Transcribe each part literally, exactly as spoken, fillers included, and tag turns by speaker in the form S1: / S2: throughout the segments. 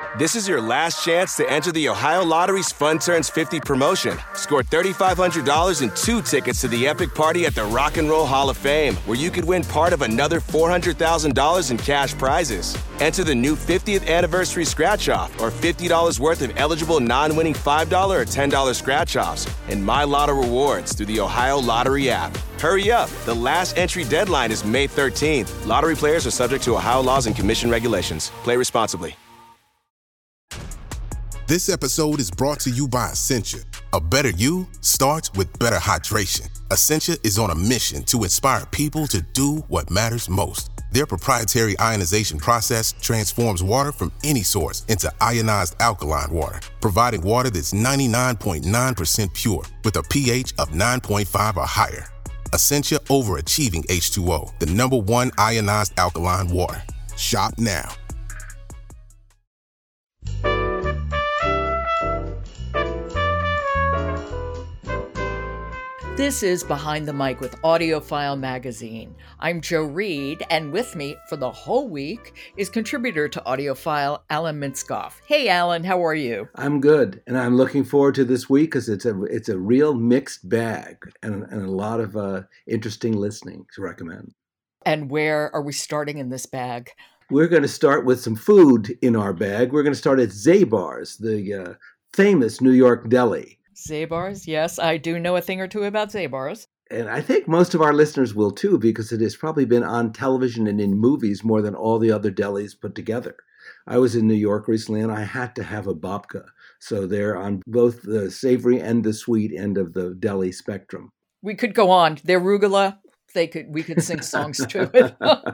S1: This is your last chance to enter the Ohio Lottery's Fun Turns fifty promotion. Score three thousand five hundred dollars and two tickets to the epic party at the Rock and Roll Hall of Fame, where you could win part of another four hundred thousand dollars in cash prizes. Enter the new fiftieth anniversary scratch-off or fifty dollars worth of eligible non-winning five dollars or ten dollars scratch-offs and My Lotto rewards through the Ohio Lottery app. Hurry up. The last entry deadline is May thirteenth. Lottery players are subject to Ohio laws and commission regulations. Play responsibly.
S2: This episode is brought to you by Essentia. A better you starts with better hydration. Essentia is on a mission to inspire people to do what matters most. Their proprietary ionization process transforms water from any source into ionized alkaline water, providing water that's ninety-nine point nine percent pure with a pH of nine point five or higher. Essentia overachieving H two O, the number one ionized alkaline water. Shop now.
S3: This is Behind the Mic with AudioFile Magazine. I'm Jo Reed, and with me for the whole week is contributor to AudioFile, Alan Minskoff. Hey, Alan, how are you?
S4: I'm good, and I'm looking forward to this week because it's a it's a real mixed bag and, and a lot of uh, interesting listening to recommend.
S3: And where are we starting in this bag?
S4: We're going to start with some food in our bag. We're going to start at Zabar's, the uh, famous New York deli.
S3: Zabar's, yes, I do know a thing or two about Zabar's.
S4: And I think most of our listeners will too, because it has probably been on television and in movies more than all the other delis put together. I was in New York recently and I had to have a babka. So they're on both the savory and the sweet end of the deli spectrum.
S3: We could go on. They're arugula. They could we could sing songs to it.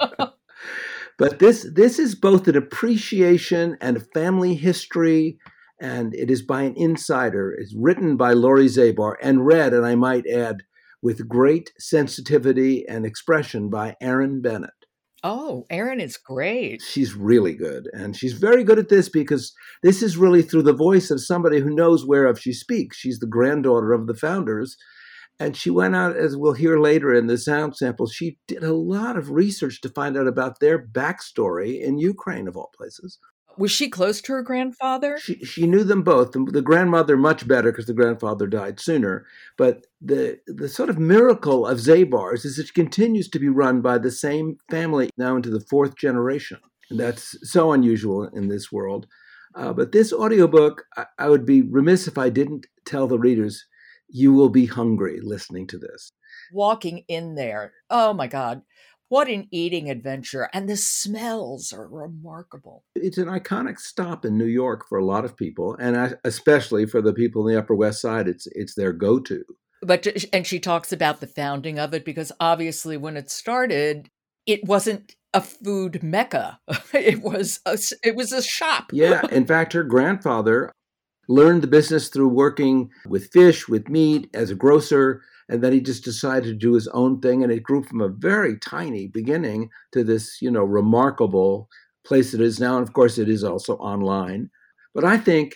S4: But this this is both an appreciation and a family history. And it is by an insider. It's written by Laurie Zabar and read, and I might add, with great sensitivity and expression by Erin Bennett.
S3: Oh, Erin is great.
S4: She's really good. And she's very good at this because this is really through the voice of somebody who knows whereof she speaks. She's the granddaughter of the founders. And she went out, as we'll hear later in the sound sample, she did a lot of research to find out about their backstory in Ukraine, of all places.
S3: Was she close to her grandfather?
S4: She she knew them both. The, the grandmother much better because the grandfather died sooner. But the the sort of miracle of Zabar's is it continues to be run by the same family now into the fourth generation. And that's so unusual in this world. Uh, but this audiobook, I, I would be remiss if I didn't tell the readers, you will be hungry listening to this.
S3: Walking in there. Oh, my God. What an eating adventure. And the smells are remarkable.
S4: It's an iconic stop in New York for a lot of people, and especially for the people in the Upper West Side, it's it's their go-to.
S3: But and she talks about the founding of it because obviously when it started, it wasn't a food mecca. It was a, it was a shop.
S4: Yeah. In fact, her grandfather learned the business through working with fish, with meat, as a grocer. And then he just decided to do his own thing. And it grew from a very tiny beginning to this, you know, remarkable place it is now. And of course, it is also online. But I think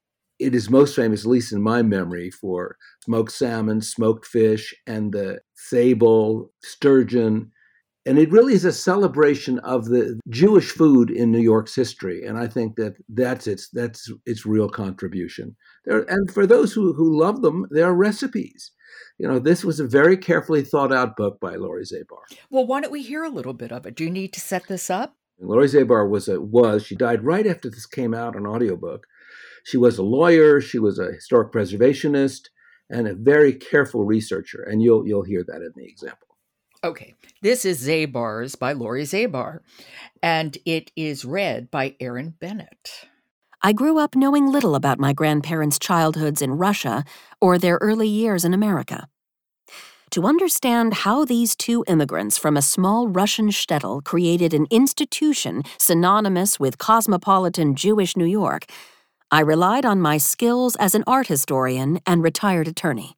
S4: it is most famous, at least in my memory, for smoked salmon, smoked fish, and the sable, sturgeon. And it really is a celebration of the Jewish food in New York's history. And I think that that's its, that's its real contribution. There, and for those who, who love them, there are recipes. You know, this was a very carefully thought out book by Laurie Zabar.
S3: Well, why don't we hear a little bit of it? Do you need to set this up?
S4: Laurie Zabar was, a, was, she died right after this came out on audiobook. She was a lawyer, she was a historic preservationist, and a very careful researcher. And you'll you'll hear that in the example.
S3: Okay, this is Zabar's by Laurie Zabar, and it is read by Erin Bennett.
S5: I grew up knowing little about my grandparents' childhoods in Russia or their early years in America. To understand how these two immigrants from a small Russian shtetl created an institution synonymous with cosmopolitan Jewish New York, I relied on my skills as an art historian and retired attorney.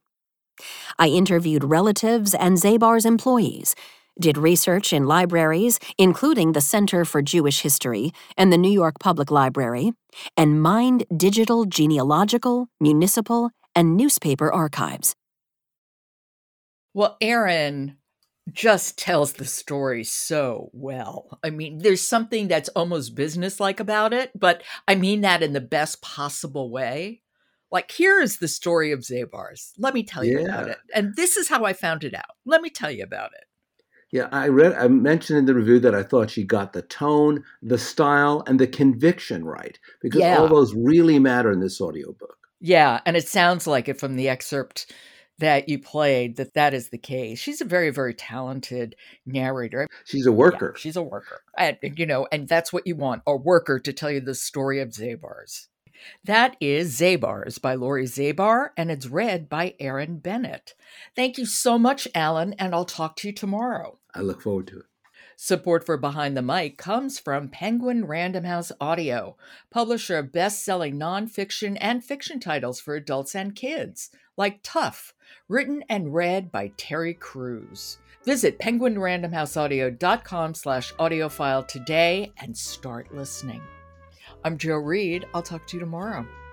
S5: I interviewed relatives and Zabar's employees, did research in libraries, including the Center for Jewish History and the New York Public Library, and mined digital genealogical, municipal, and newspaper archives.
S3: Well, Erin just tells the story so well. I mean, there's something that's almost businesslike about it, but I mean that in the best possible way. Like, here is the story of Zabar's. Let me tell you about
S4: Yeah.
S3: it. And this is how I found it out. Let me tell you about it.
S4: Yeah, I read, I mentioned in the review that I thought she got the tone, the style, and the conviction right, because
S3: Yeah.
S4: all those really matter in this audiobook.
S3: Yeah, and it sounds like it from the excerpt that you played that that is the case. She's a very, very talented narrator.
S4: She's a worker.
S3: Yeah, she's a worker. And, you know, and that's what you want, a worker to tell you the story of Zabar's. That is Zabar's by Laurie Zabar, and it's read by Erin Bennett. Thank you so much, Alan, and I'll talk to you tomorrow.
S4: I look forward to it.
S3: Support for Behind the Mic comes from Penguin Random House Audio, publisher of best-selling nonfiction and fiction titles for adults and kids, like Tough, written and read by Terry Crews. Visit penguinrandomhouseaudio.com slash audiophile today and start listening. I'm Jo Reed. I'll talk to you tomorrow.